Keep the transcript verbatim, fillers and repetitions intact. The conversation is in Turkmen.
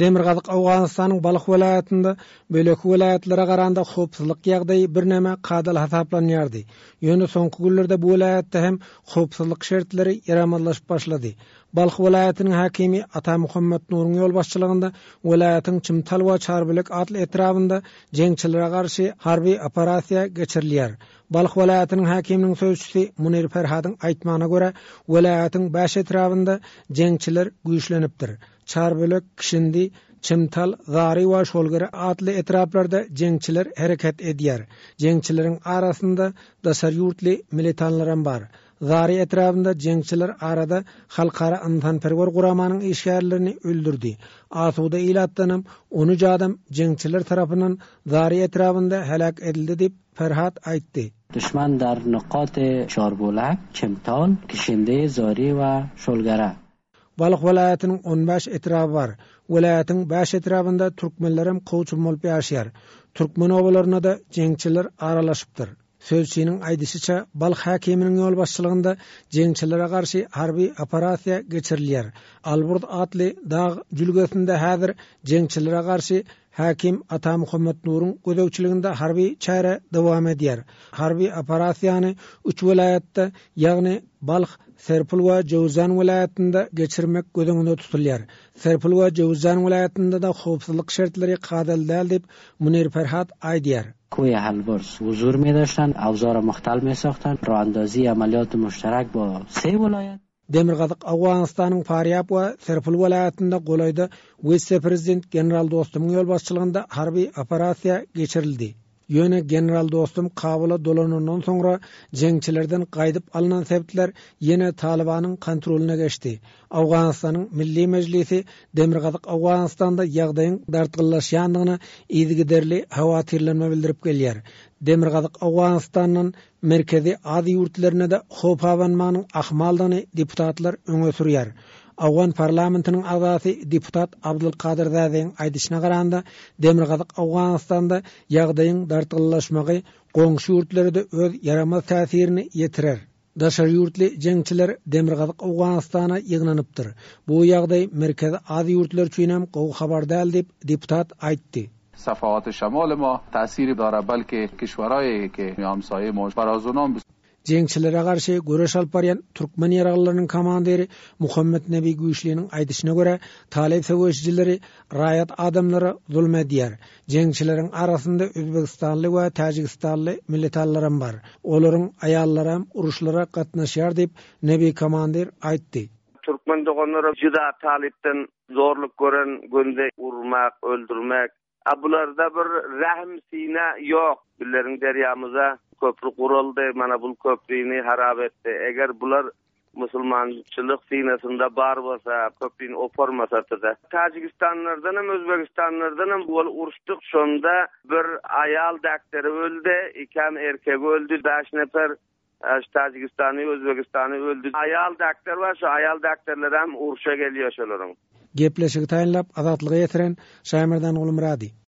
Demirgazyk Awganystanyň Balyk welaýatynda bölek welaýatlere garanda howpsuzlyk ýagdaýy bir näme kadal hasaplanýardy. Ýöne soňky günlerde bu welaýatda hem howpsuzlyk şertleri ýaramanlaşyp başlady. Balyk welaýatynyň hakimi Ata Muhammed Nuruň ýol başçylygynda welaýatyň Çymtal we Çarbölek adly etrafynda jeňçilere garşy harby operasiýa geçirilýär. Balyk welaýatynyň hakiminiň sözçüsi Munir Ferhadyň aýtmagyna görä, welaýatyň baş etrafynda jeňçiler güýçlenipdir. Çarbölek, Kişindi, Çymtal, Zary we Şolgara adly etraplarda jeňçiler hereket edýär. Jeňçileriň arasynda daşar ýurtly militanlaram bar. Zary etrafında jeňçiler arada halkara antanperwer guramanyň işgärlerini öldürdi. Asuda ilatdanam onu adam jeňçiler tarapyndan Zary etrafında helak edildi dip Ferhat aýtdy. Düşman dar nuqat-ı Çarbölek, Çymtal, Kişindi, Zary we Şolgara. Balyk welaýatynyň on beş etrafy bar. Welaýatyň baş etrafynda türkmenlerim goýçum bolup ýaşaýar. Türkmen obalaryna da jeňçiler aralaşypdyr. Sözçiniň aýdysyça Balyk hakiminiň ýol başçylygynda jeňçilere garşy harby operasiýa geçirilýär. Alburt atly dağ jülgesinde häzir jeňçilere garşy hakim Ata Muhammed Nuruň gözegçiliginde harby çäre dowam edýär. Harby operasiýany üç welaýatda, ýagny Balyk, Serpil we Jowzan welaýatynda geçirmek gözeňinde tutulýar. Serpil we Jowzan welaýatynda da howpsuzlyk şertleri kadal däl dip Munir Ferhat aýdýar. کوی هلبرز حضور می داشتن، اوزار مختلف می ساختن، راهاندازی عملیات مشترک با سه ولایت. Demirgazyk Awganystanyň Faryab we Serpil welaýatynda golayda vice-prezident general dostumyň ýol başçylygynda harby operasiýa geçirildi. Ýöne general dostum Kabula dolanandan soňra jeňçilerden gaýdyp alynan sebitler ýene Talibanyň kontrolyna geçdi. Awganystanyň Milli Mejlisi Demirgazyk Awganystanda ýagdaýyň dartgyllaşýandygyna ýygyderli hawatyrlanma bildirip gelýär. Demirgazyk Awganystanyň merkezi ady ýurtlaryna da howpawanmanyň ahmaldygyny deputatlar öňe sürýär. Awgan parlamentiniň agzasy deputat Abdulkadir Zadeň aýdyşyna garanda Demirgazyk Awganystanda ýagdaýyň dartgyllaşmagy goňşy ýurtlarda öz yaramaz täsirini ýetirer. Daşar ýurtly jeňçiler Demirgazyk Awganystana ýygnanypdyr. Bu ýagdaý merkezi ady ýurtlar üçin hem gowy habar däl dip deputat aýtdy. صفحات شمال ما تأثیری داره بلکه کشورهایی که همسایه ما برازونام Jeňçilere garşy göreş alyp barýan türkmen ýaraglarynyň komandiri Muhammed Nebi Güýçliniň aýdyşyna görä talep seweçileri raýat adamlary zulm edýär. Jeňçileriň arasynda Özbekistanly we Tajikistanly militanlaram bar. Olaryň aýallaram uruşlara gatnaşýar dip Nebi komandir aýtdy. Türkmen doganlary juda talipden zorluk gören günde urmak, öldürmek. Abularda bir rahm sine yok. Billerin deryamıza köprü kuruldu. Mana bu köprüni harap etti. Eger bular musulmançılık sinesinde bar bolsa, köprüni oparmasa da. Tajikistanlardan hem Özbekistanlardan hem bu uruştuk şonda bir ayal dakteri öldü, ikem erkek öldü, beş nefer Tajikistany, Özbekistany öldü. Ayal dakter var, şu ayal dakterler hem uruşa gelýär şolaryň. Gepleşigi taýinlap azatlygy ýetiren Şaýmyrdan Ulumrady.